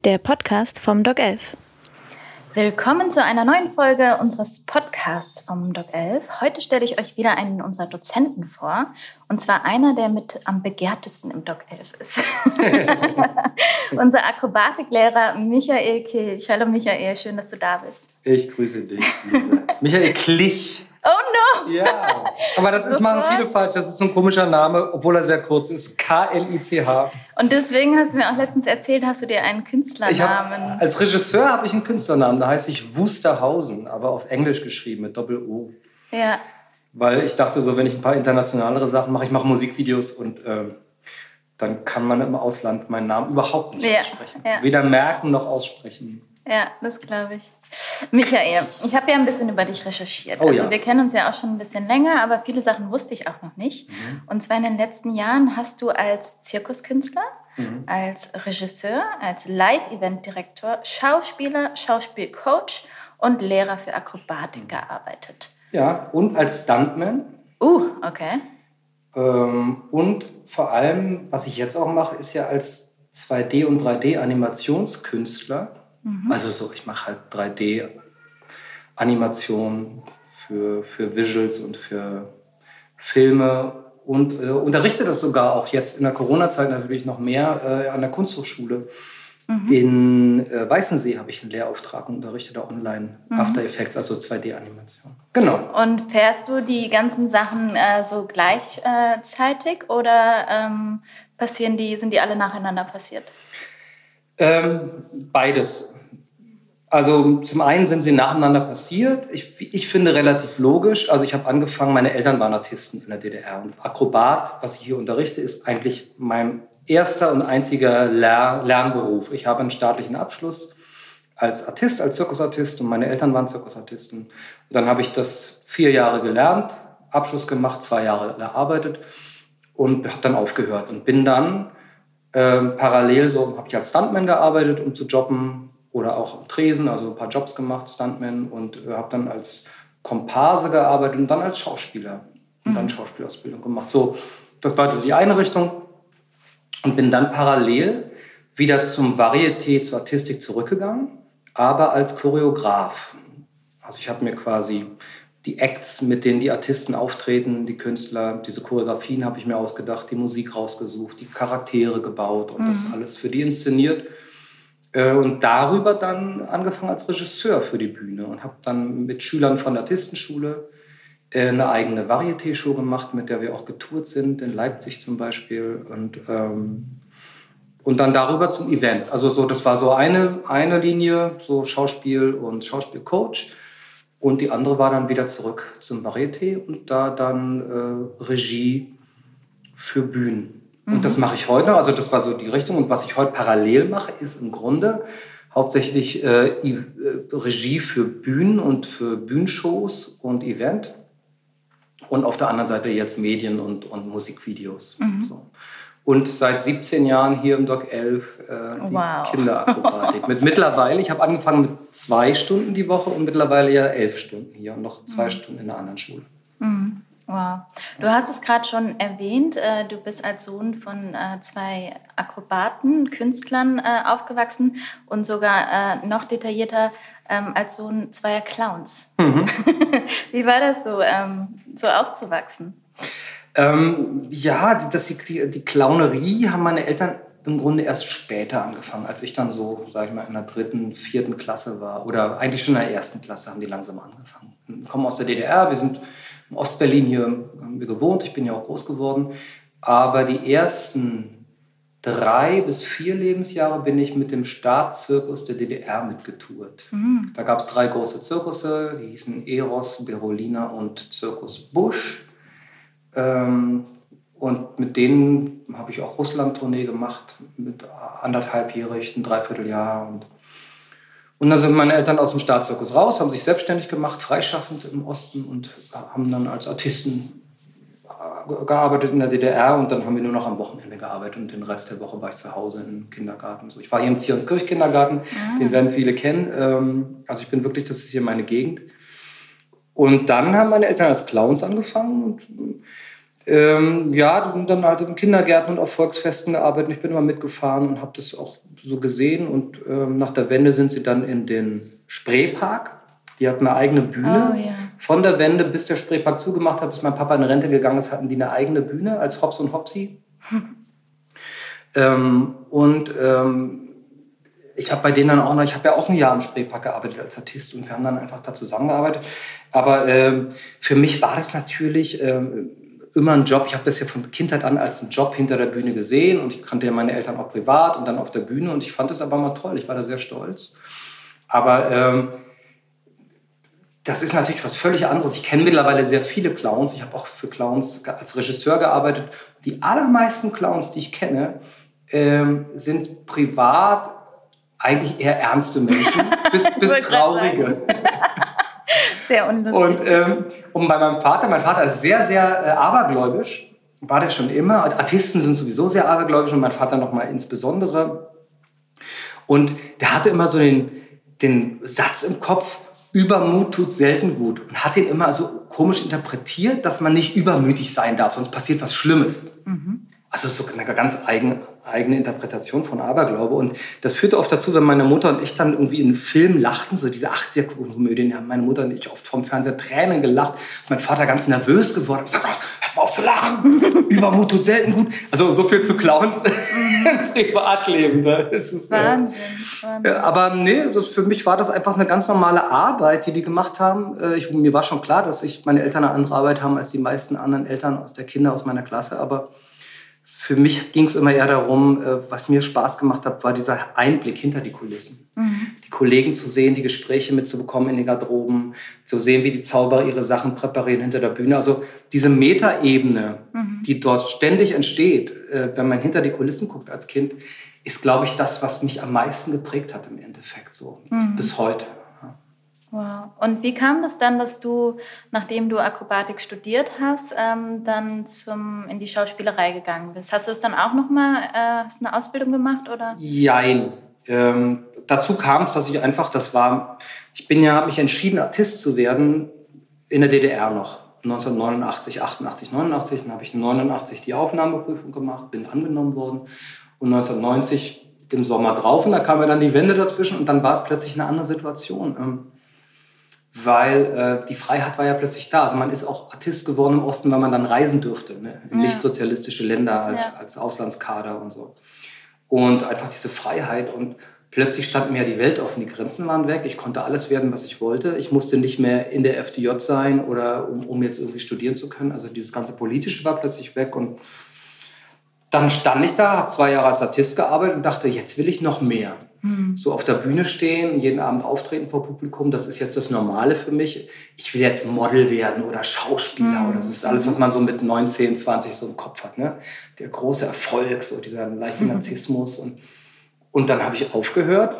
der Podcast vom Doc 11. Willkommen zu einer neuen Folge unseres Podcasts vom Doc 11. Heute stelle ich euch wieder einen unserer Dozenten vor. Und zwar einer, der mit am begehrtesten im Doc 11 ist. Unser Akrobatiklehrer Michael Kilch. Hallo Michael, schön, dass du da bist. Ich grüße dich, Lisa. Michael Klich. Oh no! Ja, aber das machen viele falsch. Das ist so ein komischer Name, obwohl er sehr kurz ist. K-L-I-C-H. Und deswegen hast du mir auch letztens erzählt, hast du dir einen Künstlernamen... Als Regisseur habe ich einen Künstlernamen, da heiße ich Wusterhausen, aber auf Englisch geschrieben mit Doppel-O. Ja. Weil ich dachte so, wenn ich ein paar internationalere Sachen mache, ich mache Musikvideos und dann kann man im Ausland meinen Namen überhaupt nicht aussprechen. Ja. Weder merken noch aussprechen. Ja, das glaube ich. Michael, ich habe ja ein bisschen über dich recherchiert. Wir kennen uns ja auch schon ein bisschen länger, aber viele Sachen wusste ich auch noch nicht. Und zwar in den letzten Jahren hast du als Zirkuskünstler, als Regisseur, als Live-Event-Direktor, Schauspieler, Schauspielcoach und Lehrer für Akrobatik gearbeitet. Ja, und als Stuntman. Okay. Und vor allem, was ich jetzt auch mache, ist ja als 2D- und 3D-Animationskünstler. Also ich mache halt 3D-Animationen für Visuals und für Filme und unterrichte das sogar auch jetzt in der Corona-Zeit natürlich noch mehr an der Kunsthochschule. In Weißensee habe ich einen Lehrauftrag und unterrichte da online After Effects, also 2D-Animation. Genau. Und fährst du die ganzen Sachen so gleichzeitig oder sind die alle nacheinander passiert? Beides. Also zum einen sind sie nacheinander passiert. Ich finde relativ logisch. Also ich habe angefangen, meine Eltern waren Artisten in der DDR. Und Akrobat, was ich hier unterrichte, ist eigentlich mein erster und einziger Lernberuf. Ich habe einen staatlichen Abschluss als Artist, als Zirkusartist und meine Eltern waren Zirkusartisten. Und dann habe ich das 4 Jahre gelernt, Abschluss gemacht, 2 Jahre gearbeitet und habe dann aufgehört und bin dann parallel habe ich als Stuntman gearbeitet, um zu jobben oder auch am Tresen, also ein paar Jobs gemacht, Stuntman, und habe dann als Komparse gearbeitet und dann als Schauspieler und dann Schauspielausbildung gemacht. So, das war die eine Richtung und bin dann parallel wieder zum Varieté, zur Artistik zurückgegangen, aber als Choreograf. Also ich habe mir quasi die Acts, mit denen die Artisten auftreten, die Künstler, diese Choreografien habe ich mir ausgedacht, die Musik rausgesucht, die Charaktere gebaut und das alles für die inszeniert. Und darüber dann angefangen als Regisseur für die Bühne und habe dann mit Schülern von der Artistenschule eine eigene Varieté-Show gemacht, mit der wir auch getourt sind, in Leipzig zum Beispiel. Und dann darüber zum Event. Also das war so eine Linie, so Schauspiel und Schauspielcoach. Und die andere war dann wieder zurück zum Varieté und da dann Regie für Bühnen. Und das mache ich heute, also das war so die Richtung. Und was ich heute parallel mache, ist im Grunde hauptsächlich Regie für Bühnen und für Bühnenshows und Event. Und auf der anderen Seite jetzt Medien und Musikvideos. So. Und seit 17 Jahren hier im Doc 11 die Kinderakrobatik. Mittlerweile, ich habe angefangen mit 2 Stunden die Woche und mittlerweile ja 11 Stunden hier und noch 2 Stunden in einer anderen Schule. Wow. Du hast es gerade schon erwähnt, du bist als Sohn von 2 Akrobaten, Künstlern aufgewachsen und sogar noch detaillierter als Sohn 2 Clowns. Wie war das so aufzuwachsen? Die Clownerie haben meine Eltern im Grunde erst später angefangen, als ich dann so, sag ich mal, in der 3., 4. Klasse war. Oder eigentlich schon in der 1. Klasse haben die langsam angefangen. Wir kommen aus der DDR, wir sind in Ostberlin hier, haben wir gewohnt, ich bin ja auch groß geworden. Aber die ersten 3 bis 4 Lebensjahre bin ich mit dem Staatszirkus der DDR mitgetourt. Da gab es 3 große Zirkusse, die hießen Eros, Berolina und Zirkus Busch. Und mit denen habe ich auch Russland-Tournee gemacht, mit 1,5-jährig, ein Dreivierteljahr. Und dann sind meine Eltern aus dem Staatszirkus raus, haben sich selbstständig gemacht, freischaffend im Osten und haben dann als Artisten gearbeitet in der DDR. Und dann haben wir nur noch am Wochenende gearbeitet und den Rest der Woche war ich zu Hause im Kindergarten. So, ich war hier im Zionskirch-Kindergarten, den werden viele kennen. Also ich bin wirklich, das ist hier meine Gegend. Und dann haben meine Eltern als Clowns angefangen und dann halt in Kindergärten und auf Volksfesten gearbeitet. Und ich bin immer mitgefahren und habe das auch so gesehen. Und nach der Wende sind sie dann in den Spreepark. Die hatten eine eigene Bühne. Oh, ja. Von der Wende, bis der Spreepark zugemacht hat, bis mein Papa in Rente gegangen ist, hatten die eine eigene Bühne als Hops und Hopsi. Ich habe bei denen dann auch noch, ich habe ja auch ein Jahr im Spreepark gearbeitet als Artist und wir haben dann einfach da zusammengearbeitet. Aber für mich war das natürlich immer ein Job. Ich habe das ja von Kindheit an als einen Job hinter der Bühne gesehen und ich kannte ja meine Eltern auch privat und dann auf der Bühne und ich fand das aber mal toll. Ich war da sehr stolz. Aber das ist natürlich was völlig anderes. Ich kenne mittlerweile sehr viele Clowns. Ich habe auch für Clowns als Regisseur gearbeitet. Die allermeisten Clowns, die ich kenne, sind privat eigentlich eher ernste Menschen, bis traurige. Sehr unlustig. Und bei meinem Vater ist sehr, sehr abergläubisch. War der schon immer. Artisten sind sowieso sehr abergläubisch und mein Vater noch mal insbesondere. Und der hatte immer so den Satz im Kopf, Übermut tut selten gut. Und hat den immer so komisch interpretiert, dass man nicht übermütig sein darf, sonst passiert was Schlimmes. Mhm. Also das ist so eine ganz eigene Interpretation von Aberglaube. Und das führte oft dazu, wenn meine Mutter und ich dann irgendwie in einem Film lachten, so diese 80er-Komödien, haben meine Mutter und ich oft vom Fernseher Tränen gelacht. Mein Vater ganz nervös geworden und gesagt, hört mal auf zu lachen, Übermut tut selten gut. Also so viel zu Clowns im Privatleben. Ne? Das ist, Wahnsinn. Aber nee, für mich war das einfach eine ganz normale Arbeit, die gemacht haben. Mir war schon klar, dass meine Eltern eine andere Arbeit haben als die meisten anderen Eltern der Kinder aus meiner Klasse, aber für mich ging es immer eher darum, was mir Spaß gemacht hat, war dieser Einblick hinter die Kulissen. Mhm. Die Kollegen zu sehen, die Gespräche mitzubekommen in den Garderoben, zu sehen, wie die Zauberer ihre Sachen präparieren hinter der Bühne. Also diese Metaebene, die dort ständig entsteht, wenn man hinter die Kulissen guckt als Kind, ist, glaube ich, das, was mich am meisten geprägt hat im Endeffekt, so bis heute. Wow. Und wie kam das dann, dass du, nachdem du Akrobatik studiert hast, dann in die Schauspielerei gegangen bist? Hast du es dann auch nochmal, hast eine Ausbildung gemacht, oder? Jein. Dazu kam es, dass ich einfach, habe mich entschieden, Artist zu werden in der DDR noch. 1989, 88, 89. Dann habe ich 1989 die Aufnahmeprüfung gemacht, bin angenommen worden. Und 1990 im Sommer drauf. Und da kam ja dann die Wende dazwischen und dann war es plötzlich eine andere Situation. Weil die Freiheit war ja plötzlich da. Also man ist auch Artist geworden im Osten, weil man dann reisen durfte, ne? In nicht-sozialistische Länder als Auslandskader und so. Und einfach diese Freiheit. Und plötzlich stand mir ja die Welt offen, die Grenzen waren weg. Ich konnte alles werden, was ich wollte. Ich musste nicht mehr in der FDJ sein, oder um jetzt irgendwie studieren zu können. Also dieses ganze Politische war plötzlich weg. Und dann stand ich da, habe 2 Jahre als Artist gearbeitet und dachte, jetzt will ich noch mehr. So auf der Bühne stehen, jeden Abend auftreten vor Publikum, das ist jetzt das Normale für mich. Ich will jetzt Model werden oder Schauspieler. Oder das ist alles, was man so mit 19, 20 so im Kopf hat. Ne? Der große Erfolg, so dieser leichte Narzissmus. Und dann habe ich aufgehört.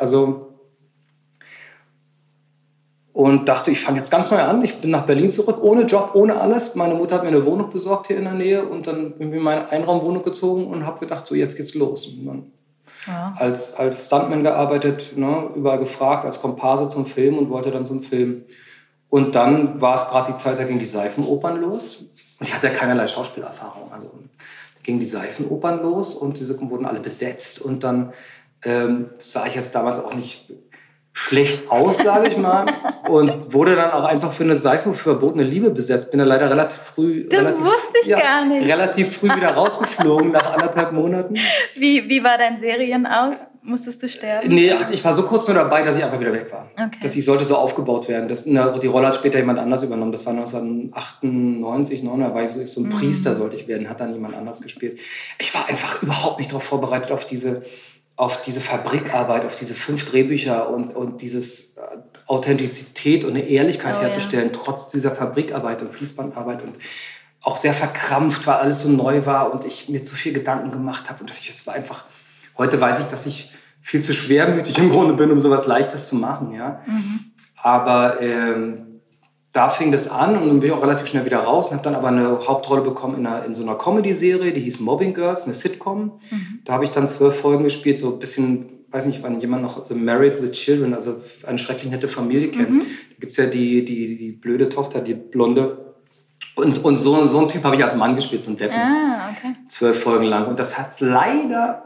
Und dachte, ich fange jetzt ganz neu an. Ich bin nach Berlin zurück, ohne Job, ohne alles. Meine Mutter hat mir eine Wohnung besorgt hier in der Nähe. Und dann bin ich in meine Einraumwohnung gezogen und habe gedacht, so jetzt geht's los. Und dann als Stuntman gearbeitet, ne, überall gefragt, als Komparse zum Film und wollte dann zum Film. Und dann war es gerade die Zeit, da gingen die Seifenopern los. Und ich hatte ja keinerlei Schauspielerfahrung. Also da gingen die Seifenopern los und diese wurden alle besetzt. Und dann sah ich jetzt damals auch nicht schlecht aus, sage ich mal. Und wurde dann auch einfach für eine Seife für verbotene Liebe besetzt. Bin da leider relativ früh... wusste ich gar nicht. Relativ früh wieder rausgeflogen, nach 1,5 Monaten. Wie war dein Serien aus? Musstest du sterben? Nee, ich war so kurz nur dabei, dass ich einfach wieder weg war. Okay. Dass ich sollte so aufgebaut werden. Die Rolle hat später jemand anders übernommen. Das war 1998, 9, da war ich so ein Priester sollte ich werden. Hat dann jemand anders gespielt. Ich war einfach überhaupt nicht darauf vorbereitet, auf diese Fabrikarbeit, auf diese 5 Drehbücher und dieses Authentizität und eine Ehrlichkeit herzustellen, trotz dieser Fabrikarbeit und Fließbandarbeit und auch sehr verkrampft, weil alles so neu war und ich mir zu viel Gedanken gemacht habe. Und es war einfach, heute weiß ich, dass ich viel zu schwermütig im Grunde bin, um sowas Leichtes zu machen. Ja? Aber da fing das an und dann bin ich auch relativ schnell wieder raus und habe dann aber eine Hauptrolle bekommen in so einer Comedy-Serie, die hieß Mobbing Girls, eine Sitcom. Da habe ich dann 12 Folgen gespielt, so ein bisschen, weiß nicht, wann jemand noch so Married with Children, also eine schrecklich nette Familie kennt. Da gibt es ja die blöde Tochter, die Blonde. Und so einen Typ habe ich als Mann gespielt, so einen Deppen. 12 Folgen lang. Und das hat leider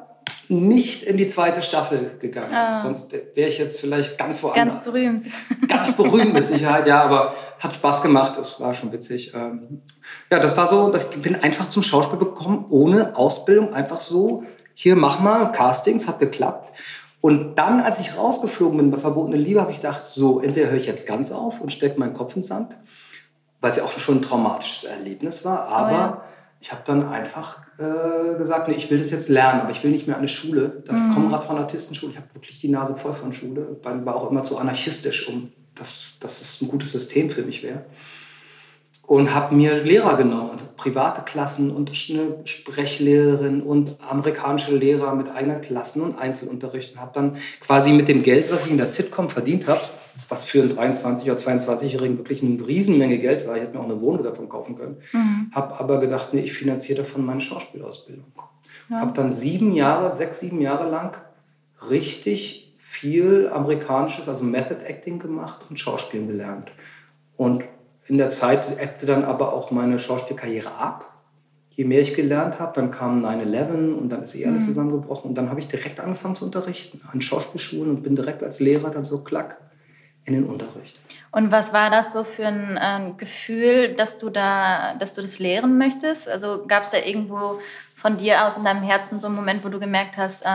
nicht in die zweite Staffel gegangen. Sonst wäre ich jetzt vielleicht ganz woanders. Ganz berühmt. Ganz berühmt mit Sicherheit, ja, aber hat Spaß gemacht. Es war schon witzig. Ja, das war so, ich bin einfach zum Schauspiel gekommen, ohne Ausbildung, einfach so, hier mach mal, Castings, hat geklappt. Und dann, als ich rausgeflogen bin bei Verbotene Liebe, habe ich gedacht, so, entweder höre ich jetzt ganz auf und stecke meinen Kopf in den Sand, weil es ja auch schon ein traumatisches Erlebnis war, aber ich habe dann einfach gesagt, nee, ich will das jetzt lernen, aber ich will nicht mehr an eine Schule. Ich komme gerade von einer Artistenschule, ich habe wirklich die Nase voll von Schule, war auch immer zu anarchistisch, dass es ein gutes System für mich wäre. Und habe mir Lehrer genommen, private Klassen und eine Sprechlehrerin und amerikanische Lehrer mit eigenen Klassen und Einzelunterricht. Und habe dann quasi mit dem Geld, was ich in der Sitcom verdient habe, was für einen 23- oder 22-Jährigen wirklich eine Riesenmenge Geld war, ich hätte mir auch eine Wohnung davon kaufen können, habe aber gedacht, nee, ich finanziere davon meine Schauspielausbildung. Ja. Habe dann 6-7 Jahre lang richtig viel amerikanisches, also Method Acting gemacht und Schauspielen gelernt. Und in der Zeit ebbte dann aber auch meine Schauspielkarriere ab. Je mehr ich gelernt habe, dann kam 9/11 und dann ist alles zusammengebrochen. Und dann habe ich direkt angefangen zu unterrichten an Schauspielschulen und bin direkt als Lehrer dann so klack in den Unterricht. Und was war das so für ein Gefühl, dass du das lehren möchtest? Also gab es da irgendwo von dir aus in deinem Herzen so einen Moment, wo du gemerkt hast,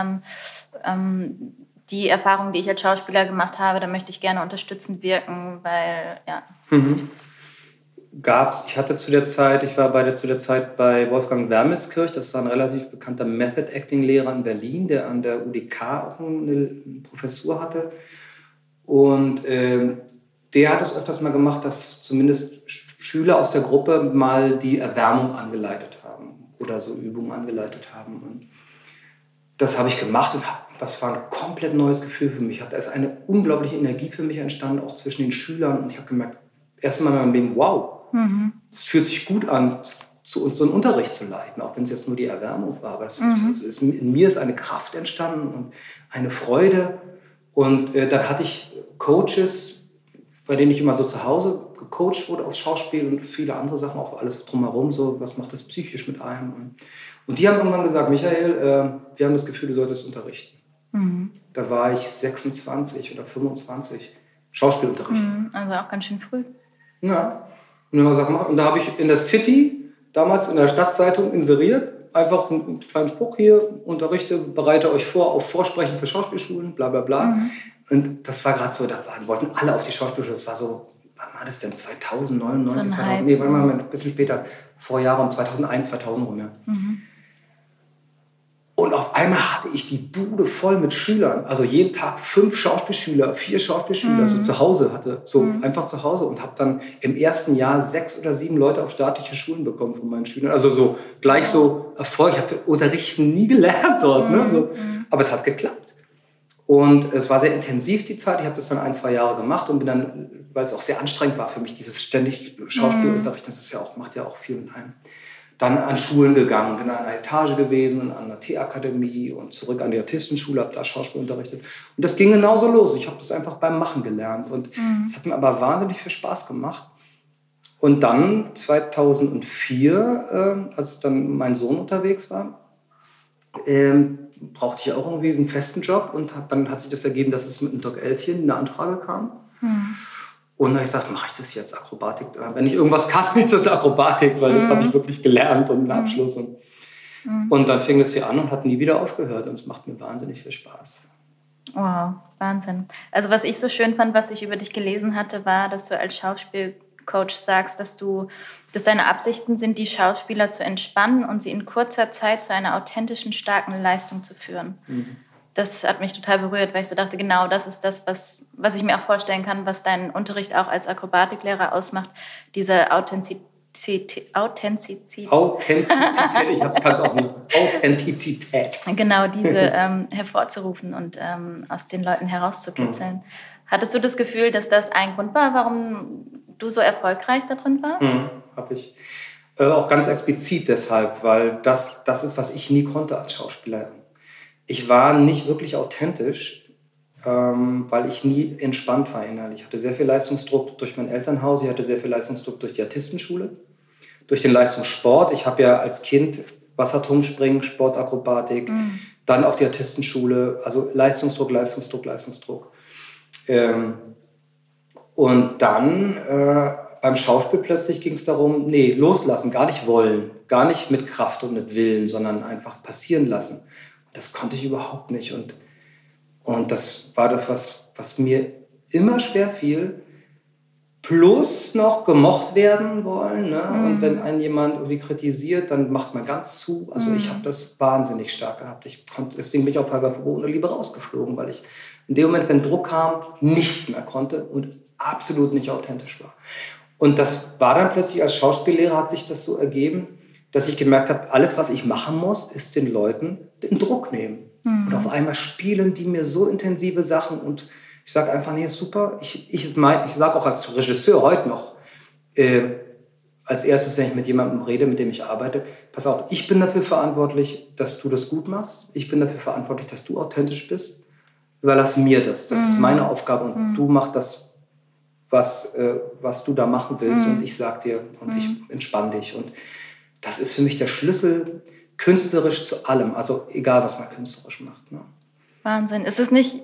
die Erfahrung, die ich als Schauspieler gemacht habe, da möchte ich gerne unterstützend wirken, weil, ja... Gab's. Ich war zu der Zeit bei Wolfgang Wermelskirch, das war ein relativ bekannter Method-Acting-Lehrer in Berlin, der an der UDK auch eine Professur hatte. Und der hat es öfters mal gemacht, dass zumindest Schüler aus der Gruppe mal die Erwärmung angeleitet haben oder so Übungen angeleitet haben. Und das habe ich gemacht und das war ein komplett neues Gefühl für mich. Da ist eine unglaubliche Energie für mich entstanden, auch zwischen den Schülern. Und ich habe gemerkt, erstmal mein Leben, wow, es fühlt sich gut an, so einen Unterricht zu leiten, auch wenn es jetzt nur die Erwärmung war. Aber in mir ist eine Kraft entstanden und eine Freude. Und dann hatte ich Coaches, bei denen ich immer so zu Hause gecoacht wurde aufs Schauspiel und viele andere Sachen, auch alles drumherum, so was macht das psychisch mit einem. Und die haben irgendwann gesagt, Michael, wir haben das Gefühl, du solltest unterrichten. Da war ich 26 oder 25, Schauspielunterricht. Also auch ganz schön früh. Ja. Und da habe ich in der City, damals in der Stadtzeitung, inseriert, einfach einen kleinen Spruch hier, unterrichte, bereite euch vor auf Vorsprechen für Schauspielschulen, bla bla bla. Und das war gerade so, wollten alle auf die Schauspielschule, das war so, wann war das denn, 2099, 2000, nee, warte mal, ein bisschen später, vor Jahren, 2001, 2000 rum, ja. Und auf einmal hatte ich die Bude voll mit Schülern. Also jeden Tag 5 Schauspielschüler, 4 Schauspielschüler, so zu Hause hatte. So einfach zu Hause. Und habe dann im ersten Jahr 6 oder 7 Leute auf staatliche Schulen bekommen von meinen Schülern. Also so gleich so Erfolg. Ich habe Unterrichten nie gelernt dort. Ne? So. Aber es hat geklappt. Und es war sehr intensiv, die Zeit. Ich habe das dann 1-2 Jahre gemacht und bin dann, weil es auch sehr anstrengend war für mich, dieses ständig Schauspielunterricht, das ist ja auch, macht ja auch viel mit einem. Dann an Schulen gegangen, bin an einer Etage gewesen, an einer T-Akademie und zurück an die Artistenschule, habe da Schauspiel unterrichtet. Und das ging genauso los. Ich habe das einfach beim Machen gelernt. Und es hat mir aber wahnsinnig viel Spaß gemacht. Und dann 2004, als dann mein Sohn unterwegs war, brauchte ich auch irgendwie einen festen Job. Und dann hat sich das ergeben, dass es mit einem Doc Elfchen eine Anfrage kam. Und dann habe ich gesagt, mache ich das jetzt Akrobatik? Wenn ich irgendwas kann, ist das Akrobatik, weil das habe ich wirklich gelernt und einen Abschluss. Und dann fing das hier an und hat nie wieder aufgehört. Und es macht mir wahnsinnig viel Spaß. Wow, Wahnsinn. Also was ich so schön fand, was ich über dich gelesen hatte, war, dass du als Schauspielcoach sagst, dass deine Absichten sind, die Schauspieler zu entspannen und sie in kurzer Zeit zu einer authentischen, starken Leistung zu führen. Das hat mich total berührt, weil ich so dachte, genau das ist das, was ich mir auch vorstellen kann, was deinen Unterricht auch als Akrobatiklehrer ausmacht, diese Authentizität. Ich kann es auch nicht. Authentizität. Genau, diese hervorzurufen und aus den Leuten herauszukitzeln. Hattest du das Gefühl, dass das ein Grund war, warum du so erfolgreich da drin warst? Habe ich. Auch ganz explizit deshalb, weil das ist, was ich nie konnte als Schauspieler. Ich war nicht wirklich authentisch, weil ich nie entspannt war innerlich. Ich hatte sehr viel Leistungsdruck durch mein Elternhaus, ich hatte sehr viel Leistungsdruck durch die Artistenschule, durch den Leistungssport. Ich habe ja als Kind Wasserturmspringen, Sportakrobatik, Dann auf die Artistenschule, also Leistungsdruck. Und dann beim Schauspiel plötzlich ging es darum, nee, loslassen, gar nicht wollen, gar nicht mit Kraft und mit Willen, sondern einfach passieren lassen. Das konnte ich überhaupt nicht. Und das war das, was mir immer schwer fiel. Plus noch gemocht werden wollen. Ne? Und wenn einen jemand irgendwie kritisiert, dann macht man ganz zu. Also ich habe das wahnsinnig stark gehabt. Deswegen bin ich auch bei verbotene Liebe rausgeflogen, weil ich in dem Moment, wenn Druck kam, nichts mehr konnte und absolut nicht authentisch war. Und das war dann plötzlich, als Schauspiellehrer hat sich das so ergeben, dass ich gemerkt habe, alles, was ich machen muss, ist den Leuten den Druck nehmen. Und auf einmal spielen die mir so intensive Sachen und ich sage einfach, nee, ist super. Ich sage auch als Regisseur heute noch, als erstes, wenn ich mit jemandem rede, mit dem ich arbeite, pass auf, ich bin dafür verantwortlich, dass du das gut machst. Ich bin dafür verantwortlich, dass du authentisch bist. Überlass mir das. Das ist meine Aufgabe und du machst das, was du da machen willst und ich sag dir und ich entspanne dich. Und das ist für mich der Schlüssel künstlerisch zu allem. Also egal, was man künstlerisch macht. Ne? Wahnsinn. Ist es nicht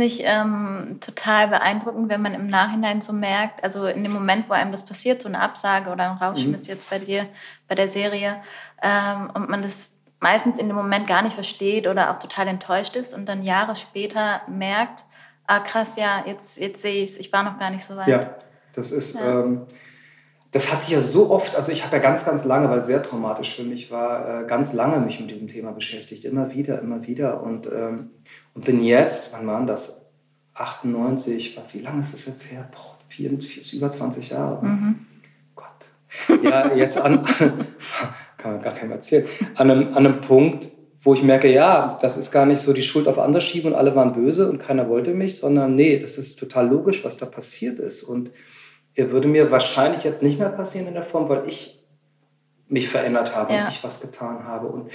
total beeindruckend, wenn man im Nachhinein so merkt, also in dem Moment, wo einem das passiert, so eine Absage oder ein Rausschmiss jetzt bei dir, bei der Serie, und man das meistens in dem Moment gar nicht versteht oder auch total enttäuscht ist und dann Jahre später merkt, krass, ja, jetzt sehe ich es, ich war noch gar nicht so weit. Ja, das ist... Ja. Das hat sich ja so oft, also ich habe ja ganz, ganz lange, weil es sehr traumatisch für mich war, ganz lange mich mit diesem Thema beschäftigt, immer wieder und bin jetzt, wann waren das, 98, wie lange ist das jetzt her? Über 20 Jahre. Gott. Ja, jetzt kann man gar keinem erzählen, an einem Punkt, wo ich merke, ja, das ist gar nicht so die Schuld auf andere schieben und alle waren böse und keiner wollte mich, sondern nee, das ist total logisch, was da passiert ist und er würde mir wahrscheinlich jetzt nicht mehr passieren in der Form, weil ich mich verändert habe und ich was getan habe. Und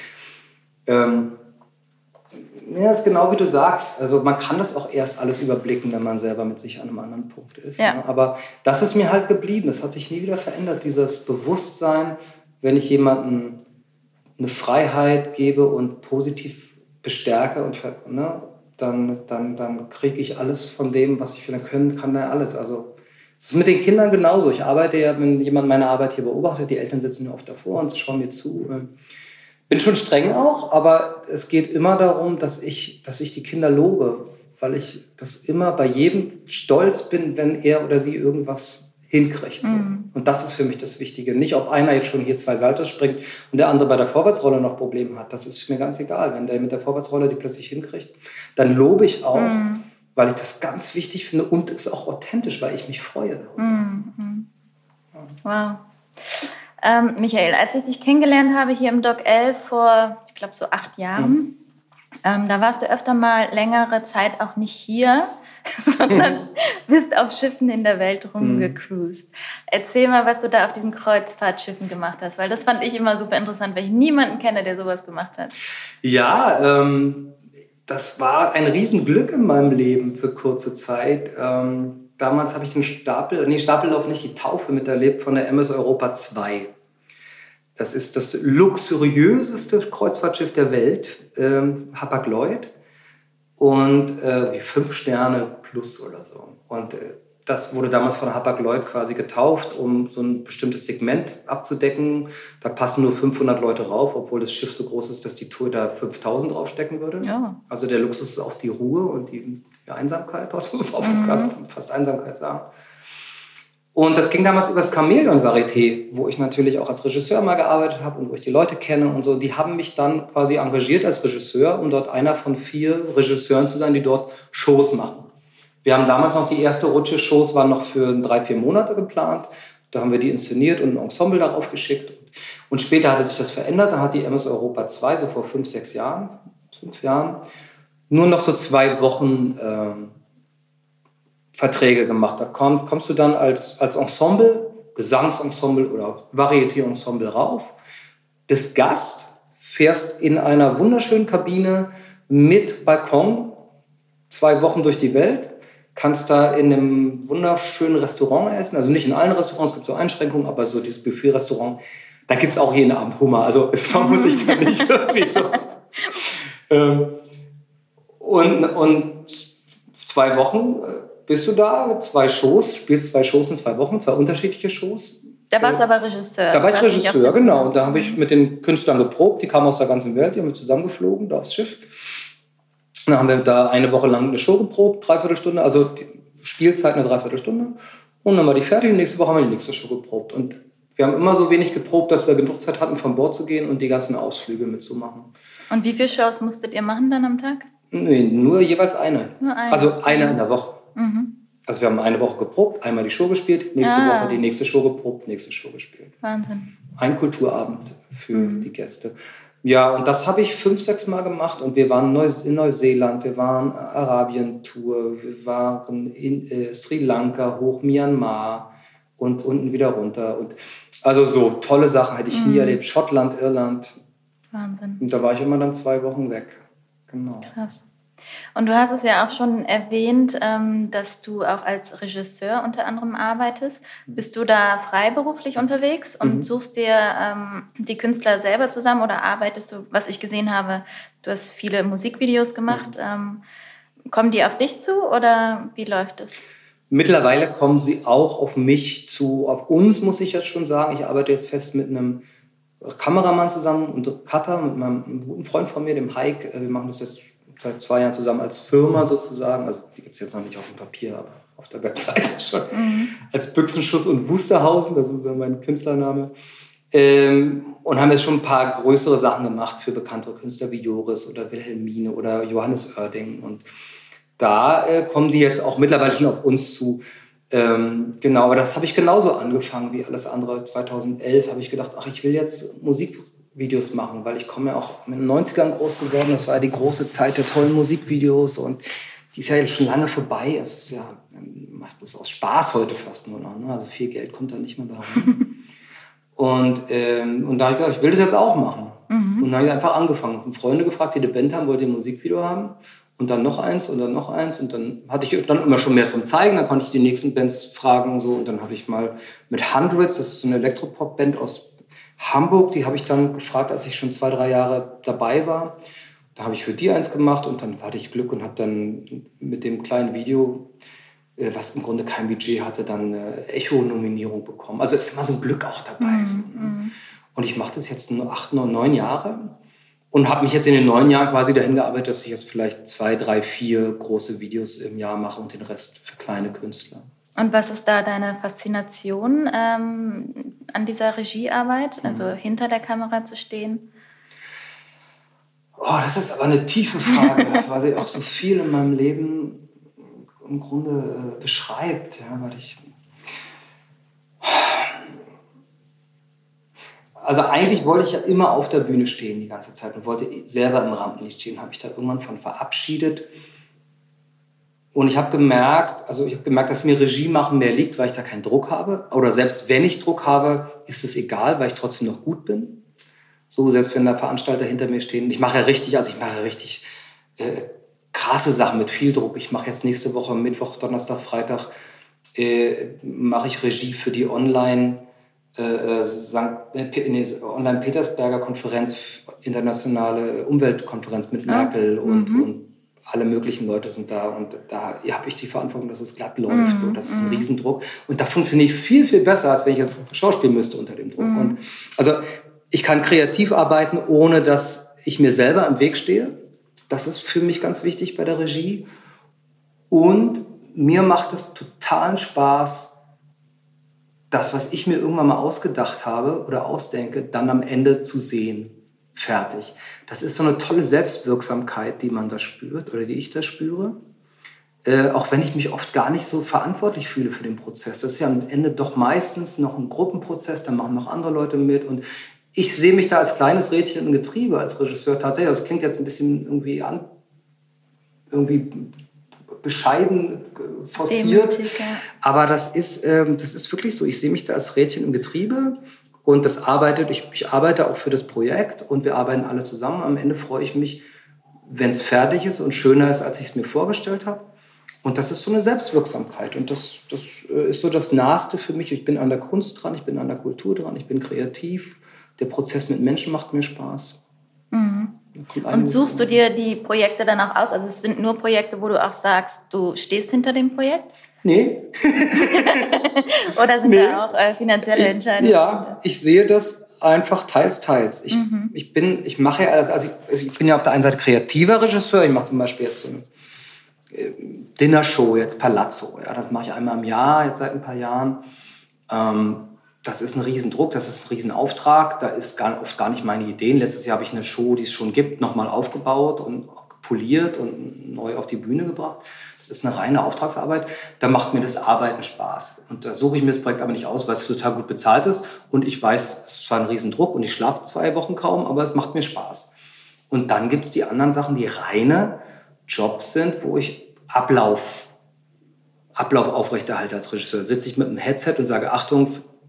ja, ist genau wie du sagst. Also man kann das auch erst alles überblicken, wenn man selber mit sich an einem anderen Punkt ist. Ja. Ne? Aber das ist mir halt geblieben. Das hat sich nie wieder verändert. Dieses Bewusstsein, wenn ich jemandem eine Freiheit gebe und positiv bestärke und ne, dann kriege ich alles von dem, was ich für den kann da alles. Also es ist mit den Kindern genauso. Ich arbeite ja, wenn jemand meine Arbeit hier beobachtet, die Eltern sitzen mir oft davor und schauen mir zu. Bin schon streng auch, aber es geht immer darum, dass ich die Kinder lobe, weil ich das immer bei jedem stolz bin, wenn er oder sie irgendwas hinkriegt. So. Und das ist für mich das Wichtige. Nicht, ob einer jetzt schon hier 2 Saltos springt und der andere bei der Vorwärtsrolle noch Probleme hat. Das ist mir ganz egal. Wenn der mit der Vorwärtsrolle die plötzlich hinkriegt, dann lobe ich auch, weil ich das ganz wichtig finde und es ist auch authentisch, weil ich mich freue. Wow. Michael, als ich dich kennengelernt habe hier im Doc 11 vor, ich glaube, so 8 Jahren, da warst du öfter mal längere Zeit auch nicht hier, sondern bist auf Schiffen in der Welt rumgecruised. Erzähl mal, was du da auf diesen Kreuzfahrtschiffen gemacht hast, weil das fand ich immer super interessant, weil ich niemanden kenne, der sowas gemacht hat. Ja, das war ein Riesenglück in meinem Leben für kurze Zeit. Damals habe ich den Stapellauf nicht, die Taufe miterlebt von der MS Europa 2. Das ist das luxuriöseste Kreuzfahrtschiff der Welt, Hapag-Lloyd. Und 5 Sterne plus oder so. Und das wurde damals von Hapag-Lloyd quasi getauft, um so ein bestimmtes Segment abzudecken. Da passen nur 500 Leute rauf, obwohl das Schiff so groß ist, dass die Tour da 5000 draufstecken würde. Ja. Also der Luxus ist auch die Ruhe und die Einsamkeit, dort auf der Klasse, fast Einsamkeit sagen. Und das ging damals über das Chamäleon-Varieté, wo ich natürlich auch als Regisseur mal gearbeitet habe und wo ich die Leute kenne und so. Die haben mich dann quasi engagiert als Regisseur, um dort einer von 4 Regisseuren zu sein, die dort Shows machen. Wir haben damals noch die erste Rutsche, Shows waren noch für 3-4 Monate geplant. Da haben wir die inszeniert und ein Ensemble darauf geschickt. Und später hatte sich das verändert. Da hat die MS Europa 2, so vor 5 Jahren, nur noch so 2 Wochen Verträge gemacht. Da kommst du dann als Ensemble, Gesangsensemble oder Varieté-Ensemble rauf, bist Gast, fährst in einer wunderschönen Kabine mit Balkon 2 Wochen durch die Welt, kannst da in einem wunderschönen Restaurant essen, also nicht in allen Restaurants, es gibt so Einschränkungen, aber so dieses Buffet-Restaurant, da gibt es auch jeden Abend Hummer, also man muss sich da nicht irgendwie so... Und 2 Wochen bist du da, 2 Shows, spielst 2 Shows in 2 Wochen, 2 unterschiedliche Shows. Da warst du aber Regisseur. Da war ich Regisseur, genau. Und da habe ich mit den Künstlern geprobt, die kamen aus der ganzen Welt, die haben wir zusammengeflogen, da aufs Schiff. Und dann haben wir da eine Woche lang eine Show geprobt, 3/4 Stunde, also die Spielzeit eine 3/4 Stunde. Und dann war die fertig und nächste Woche haben wir die nächste Show geprobt. Und wir haben immer so wenig geprobt, dass wir genug Zeit hatten, von Bord zu gehen und die ganzen Ausflüge mitzumachen. Und wie viele Shows musstet ihr machen dann am Tag? Nee, nur jeweils eine. Nur eine? Also eine in der Woche. Also wir haben eine Woche geprobt, einmal die Show gespielt, nächste Woche die nächste Show geprobt, nächste Show gespielt. Wahnsinn. Ein Kulturabend für die Gäste. Ja, und das habe ich 5, 6 Mal gemacht. Und wir waren in Neuseeland, wir waren Arabien-Tour, wir waren in Sri Lanka, hoch Myanmar und unten wieder runter. Und also so tolle Sachen hätte ich nie erlebt. Schottland, Irland. Wahnsinn. Und da war ich immer dann 2 Wochen weg. Genau. Krass. Und du hast es ja auch schon erwähnt, dass du auch als Regisseur unter anderem arbeitest. Bist du da freiberuflich unterwegs und suchst dir die Künstler selber zusammen oder arbeitest du, was ich gesehen habe, du hast viele Musikvideos gemacht. Kommen die auf dich zu oder wie läuft es? Mittlerweile kommen sie auch auf mich zu, auf uns muss ich jetzt schon sagen. Ich arbeite jetzt fest mit einem Kameramann zusammen und Cutter, mit einem guten Freund von mir, dem Heik. Wir machen das jetzt seit 2 Jahren zusammen als Firma sozusagen. Also die gibt es jetzt noch nicht auf dem Papier, aber auf der Webseite schon. Als Büchsenschuss und Wusterhausen, das ist mein Künstlername. Und haben jetzt schon ein paar größere Sachen gemacht für bekanntere Künstler wie Joris oder Wilhelmine oder Johannes Oerding. Und da kommen die jetzt auch mittlerweile schon auf uns zu. Genau, aber das habe ich genauso angefangen wie alles andere. 2011 habe ich gedacht, ach, ich will jetzt Musikvideos machen, weil ich komme ja auch in den 90ern groß geworden. Das war ja die große Zeit der tollen Musikvideos und die ist ja jetzt schon lange vorbei. Es ist ja, macht das aus Spaß heute fast nur noch. Ne? Also viel Geld kommt da nicht mehr bei rein. Und da habe ich gedacht, ich will das jetzt auch machen. Und dann habe ich einfach angefangen. Und Freunde gefragt, die eine Band haben, wollt ihr ein Musikvideo haben? Und dann noch eins und dann noch eins. Und dann hatte ich dann immer schon mehr zum Zeigen. Dann konnte ich die nächsten Bands fragen. So. Und dann habe ich mal mit Hundreds, das ist so eine Elektropop-Band aus Hamburg, die habe ich dann gefragt, als ich schon 2, 3 Jahre dabei war. Da habe ich für die eins gemacht und dann hatte ich Glück und habe dann mit dem kleinen Video, was im Grunde kein Budget hatte, dann eine Echo-Nominierung bekommen. Also es ist immer so ein Glück auch dabei. So, ne? Und ich mache das jetzt nur 8, 9 Jahre. Und habe mich jetzt in den 9 Jahren quasi dahin gearbeitet, dass ich jetzt vielleicht 2, 3, 4 große Videos im Jahr mache und den Rest für kleine Künstler. Und was ist da deine Faszination an dieser Regiearbeit, also hinter der Kamera zu stehen? Oh, das ist aber eine tiefe Frage, weil sie auch so viel in meinem Leben im Grunde beschreibt. Ja, weil also eigentlich wollte ich ja immer auf der Bühne stehen die ganze Zeit und wollte selber im Rampenlicht stehen. Habe ich da irgendwann von verabschiedet. Und ich habe gemerkt, dass mir Regie machen mehr liegt, weil ich da keinen Druck habe. Oder selbst wenn ich Druck habe, ist es egal, weil ich trotzdem noch gut bin. So, selbst wenn da Veranstalter hinter mir stehen. Ich mache ja richtig krasse Sachen mit viel Druck. Ich mache jetzt nächste Woche, Mittwoch, Donnerstag, Freitag, mache ich Regie für die Online-Petersberger Konferenz, internationale Umweltkonferenz mit Merkel und alle möglichen Leute sind da. Und da habe ich die Verantwortung, dass es glatt läuft. So, das ist ein Riesendruck. Und da funktioniere ich viel, viel besser, als wenn ich jetzt schauspielen müsste unter dem Druck. Und also ich kann kreativ arbeiten, ohne dass ich mir selber im Weg stehe. Das ist für mich ganz wichtig bei der Regie. Und mir macht es totalen Spaß, das, was ich mir irgendwann mal ausgedacht habe oder ausdenke, dann am Ende zu sehen. Fertig. Das ist so eine tolle Selbstwirksamkeit, die man da spürt oder die ich da spüre. Auch wenn ich mich oft gar nicht so verantwortlich fühle für den Prozess. Das ist ja am Ende doch meistens noch ein Gruppenprozess, da machen noch andere Leute mit. Und ich sehe mich da als kleines Rädchen im Getriebe, als Regisseur tatsächlich. Das klingt jetzt ein bisschen irgendwie bescheiden, forciert. Demütig, ja. Aber das ist wirklich so. Ich sehe mich da als Rädchen im Getriebe und ich arbeite auch für das Projekt und wir arbeiten alle zusammen. Am Ende freue ich mich, wenn es fertig ist und schöner ist, als ich es mir vorgestellt habe. Und das ist so eine Selbstwirksamkeit und das ist so das Naheste für mich. Ich bin an der Kunst dran, ich bin an der Kultur dran, ich bin kreativ. Der Prozess mit Menschen macht mir Spaß. Mhm. Und suchst du dir die Projekte dann auch aus? Also es sind nur Projekte, wo du auch sagst, du stehst hinter dem Projekt? Nee. Oder sind da auch finanzielle Entscheidungen? Ja, ich sehe das einfach teils. Ich mache ja alles, also ich bin ja auf der einen Seite kreativer Regisseur. Ich mache zum Beispiel jetzt so eine Dinnershow, jetzt Palazzo. Ja, das mache ich einmal im Jahr, jetzt seit ein paar Jahren. Das ist ein Riesendruck, das ist ein Riesenauftrag. Da ist oft gar nicht meine Ideen. Letztes Jahr habe ich eine Show, die es schon gibt, nochmal aufgebaut und poliert und neu auf die Bühne gebracht. Das ist eine reine Auftragsarbeit. Da macht mir das Arbeiten Spaß. Und da suche ich mir das Projekt aber nicht aus, weil es total gut bezahlt ist. Und ich weiß, es ist zwar ein Riesendruck und ich schlafe 2 Wochen kaum, aber es macht mir Spaß. Und dann gibt es die anderen Sachen, die reine Jobs sind, wo ich Ablauf aufrechterhalte als Regisseur. Sitze ich mit einem Headset und sage, Achtung,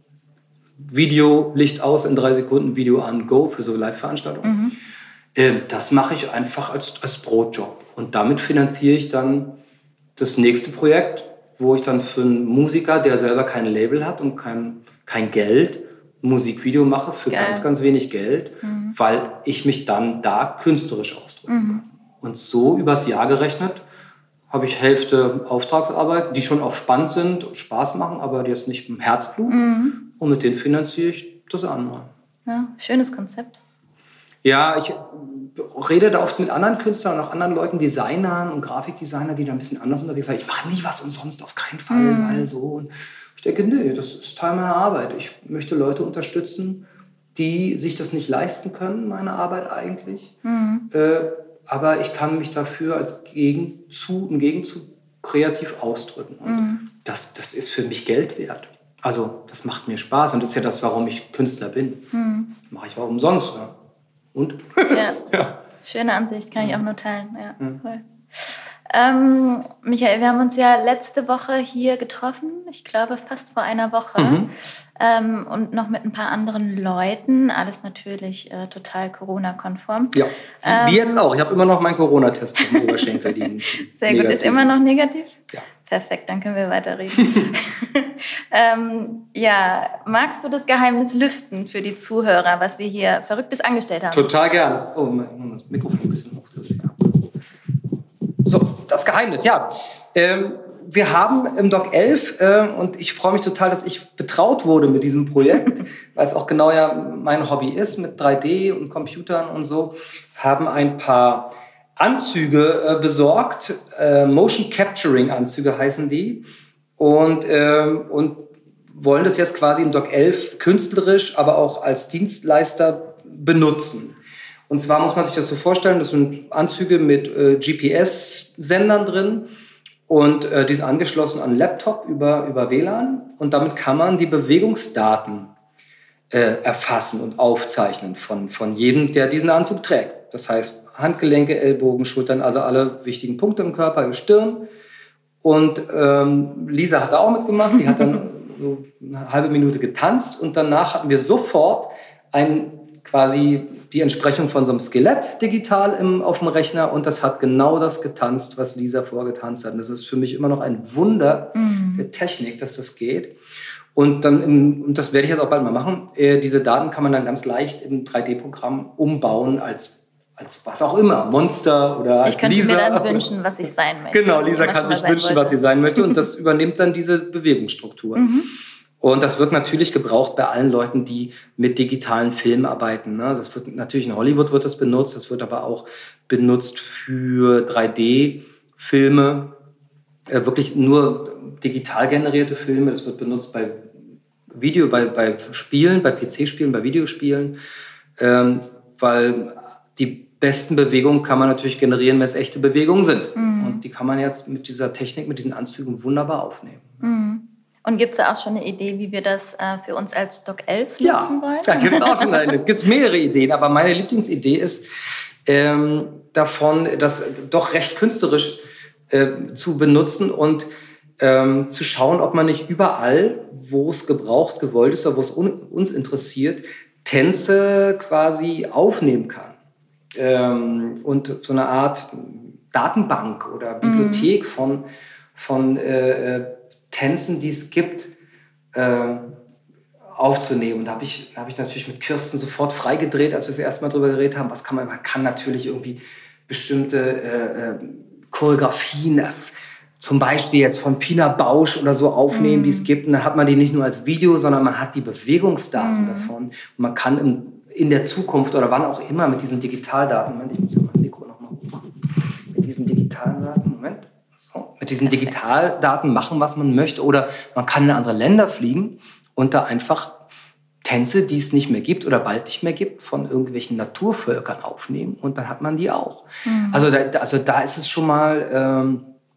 Video, Licht aus in 3 Sekunden, Video an, go für so Live-Veranstaltungen. Das mache ich einfach als Brotjob. Und damit finanziere ich dann das nächste Projekt, wo ich dann für einen Musiker, der selber kein Label hat und kein Geld, ein Musikvideo mache für ganz, ganz wenig Geld, weil ich mich dann da künstlerisch ausdrücken kann. Und so übers Jahr gerechnet habe ich Hälfte Auftragsarbeit, die schon auch spannend sind und Spaß machen, aber die jetzt nicht im Herzblut. Und mit denen finanziere ich das andere. Ja, schönes Konzept. Ja, ich rede da oft mit anderen Künstlern und auch anderen Leuten, Designern und Grafikdesigner, die da ein bisschen anders unterwegs sind. Ich mache nie was umsonst, auf keinen Fall, weil so. Und ich denke, nee, das ist Teil meiner Arbeit. Ich möchte Leute unterstützen, die sich das nicht leisten können, meine Arbeit eigentlich. Aber ich kann mich dafür im Gegenzug kreativ ausdrücken. Und das ist für mich Geld wert. Also das macht mir Spaß und das ist ja das, warum ich Künstler bin. Das mache ich auch umsonst. Ja. Und? Ja. Schöne Ansicht, kann ich auch nur teilen. Ja, voll. Michael, wir haben uns ja letzte Woche hier getroffen, ich glaube fast vor einer Woche, und noch mit ein paar anderen Leuten, alles natürlich total Corona-konform. Ja, wie jetzt auch. Ich habe immer noch meinen Corona-Test auf dem Oberschenkel. Sehr gut, ist immer noch negativ? Ja. Perfekt, dann können wir weiterreden. Magst du das Geheimnis lüften für die Zuhörer, was wir hier Verrücktes angestellt haben? Total gern. Oh, das Mikrofon ein bisschen hoch. So, das Geheimnis, ja. Wir haben im Doc 11, und ich freue mich total, dass ich betraut wurde mit diesem Projekt, weil es auch genau ja mein Hobby ist mit 3D und Computern und so, haben ein paar Anzüge besorgt, Motion Capturing Anzüge heißen die, und wollen das jetzt quasi im Doc 11 künstlerisch, aber auch als Dienstleister benutzen. Und zwar muss man sich das so vorstellen, das sind Anzüge mit GPS-Sendern drin und die sind angeschlossen an einen Laptop über WLAN und damit kann man die Bewegungsdaten erfassen und aufzeichnen von jedem, der diesen Anzug trägt. Das heißt Handgelenke, Ellbogen, Schultern, also alle wichtigen Punkte im Körper, die Stirn. Und Lisa hat da auch mitgemacht, die hat dann so eine halbe Minute getanzt und danach hatten wir sofort quasi die Entsprechung von so einem Skelett digital auf dem Rechner und das hat genau das getanzt, was Lisa vorgetanzt hat. Und das ist für mich immer noch ein Wunder der Technik, dass das geht. Und das werde ich jetzt auch bald mal machen, diese Daten kann man dann ganz leicht im 3D-Programm umbauen als was auch immer, Monster oder als Lisa. Ich könnte mir dann wünschen, was ich sein möchte. Genau, Lisa kann sich wünschen, was sie sein möchte und das übernimmt dann diese Bewegungsstruktur. Und das wird natürlich gebraucht bei allen Leuten, die mit digitalen Filmen arbeiten. Das wird natürlich in Hollywood wird das benutzt, das wird aber auch benutzt für 3D-Filme, wirklich nur digital generierte Filme. Das wird benutzt bei bei Spielen, bei PC-Spielen, bei Videospielen, weil die besten Bewegungen kann man natürlich generieren, wenn es echte Bewegungen sind. Und die kann man jetzt mit dieser Technik, mit diesen Anzügen wunderbar aufnehmen. Und gibt es da auch schon eine Idee, wie wir das für uns als Doc 11 nutzen wollen? Ja, da gibt es auch schon mehrere Ideen. Aber meine Lieblingsidee ist davon, das doch recht künstlerisch zu benutzen und zu schauen, ob man nicht überall, wo es gebraucht, gewollt ist oder wo es uns interessiert, Tänze quasi aufnehmen kann. Und so eine Art Datenbank oder Bibliothek von Tänzen, die es gibt, aufzunehmen. Und da habe ich natürlich mit Kirsten sofort freigedreht, als wir das erste Mal drüber geredet haben. Man kann natürlich irgendwie bestimmte Choreografien, zum Beispiel jetzt von Pina Bausch oder so aufnehmen, die es gibt. Und dann hat man die nicht nur als Video, sondern man hat die Bewegungsdaten davon. Und man kann in der Zukunft oder wann auch immer mit diesen Digitaldaten, Moment, ich muss ja mein Mikro nochmal hochmachen, mit diesen Digitaldaten machen, was man möchte. Oder man kann in andere Länder fliegen und da einfach Tänze, die es nicht mehr gibt oder bald nicht mehr gibt, von irgendwelchen Naturvölkern aufnehmen und dann hat man die auch. Also da ist es schon mal,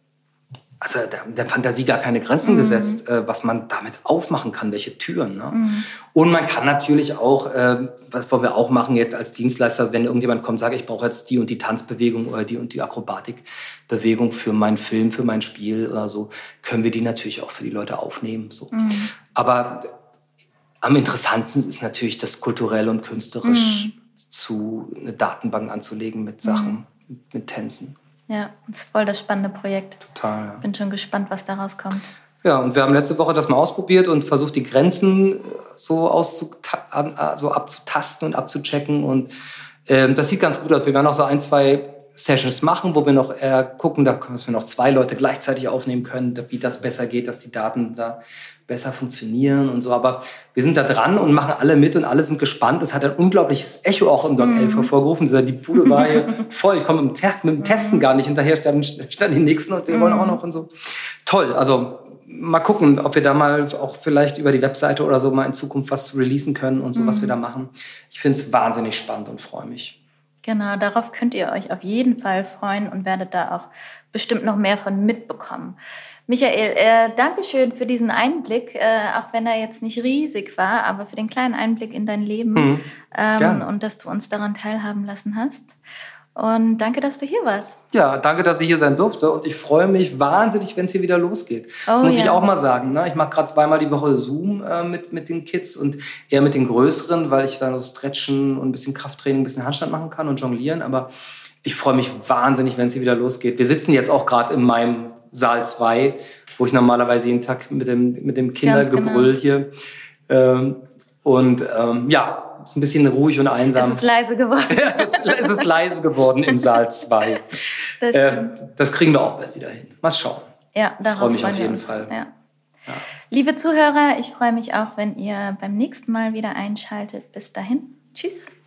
der Fantasie gar keine Grenzen gesetzt, was man damit aufmachen kann, welche Türen. Ne? Und man kann natürlich auch, was wir auch machen jetzt als Dienstleister, wenn irgendjemand kommt und sagt, ich brauche jetzt die und die Tanzbewegung oder die und die Akrobatikbewegung für meinen Film, für mein Spiel oder so, können wir die natürlich auch für die Leute aufnehmen. So. Aber am interessantesten ist natürlich das kulturell und künstlerisch eine Datenbank anzulegen mit Sachen, mit Tänzen. Ja, das ist voll das spannende Projekt. Total. Ja. Bin schon gespannt, was daraus kommt. Ja, und wir haben letzte Woche das mal ausprobiert und versucht, die Grenzen so abzutasten und abzuchecken. Und das sieht ganz gut aus. Wir werden auch so 1, 2 Sessions machen, wo wir noch gucken, dass wir noch 2 Leute gleichzeitig aufnehmen können, wie das besser geht, dass die Daten da besser funktionieren und so. Aber wir sind da dran und machen alle mit und alle sind gespannt. Es hat ein unglaubliches Echo auch im Doc 11 hervorgerufen. Die Bude war hier voll. Ich komme mit dem Testen gar nicht hinterher. Standen die Nächsten und wir wollen auch noch und so. Toll. Also mal gucken, ob wir da mal auch vielleicht über die Webseite oder so mal in Zukunft was releasen können und so, was wir da machen. Ich finde es wahnsinnig spannend und freue mich. Genau, darauf könnt ihr euch auf jeden Fall freuen und werdet da auch bestimmt noch mehr von mitbekommen. Michael, Dankeschön für diesen Einblick, auch wenn er jetzt nicht riesig war, aber für den kleinen Einblick in dein Leben und dass du uns daran teilhaben lassen hast. Und danke, dass du hier warst. Ja, danke, dass ich hier sein durfte. Und ich freue mich wahnsinnig, wenn es hier wieder losgeht. Das muss ich auch mal sagen. Ne? Ich mache gerade 2-mal die Woche Zoom mit den Kids und eher mit den Größeren, weil ich da noch stretchen und ein bisschen Krafttraining, ein bisschen Handstand machen kann und jonglieren. Aber ich freue mich wahnsinnig, wenn es hier wieder losgeht. Wir sitzen jetzt auch gerade in meinem Saal 2, wo ich normalerweise jeden Tag mit dem Kindergebrüll hier. Ist ein bisschen ruhig und einsam. Es ist leise geworden. Es ist leise geworden im Saal 2. Das stimmt. Das kriegen wir auch bald wieder hin. Mal schauen. Ja, darauf freue mich auf jeden Fall. Ja. Ja. Liebe Zuhörer, ich freue mich auch, wenn ihr beim nächsten Mal wieder einschaltet. Bis dahin. Tschüss.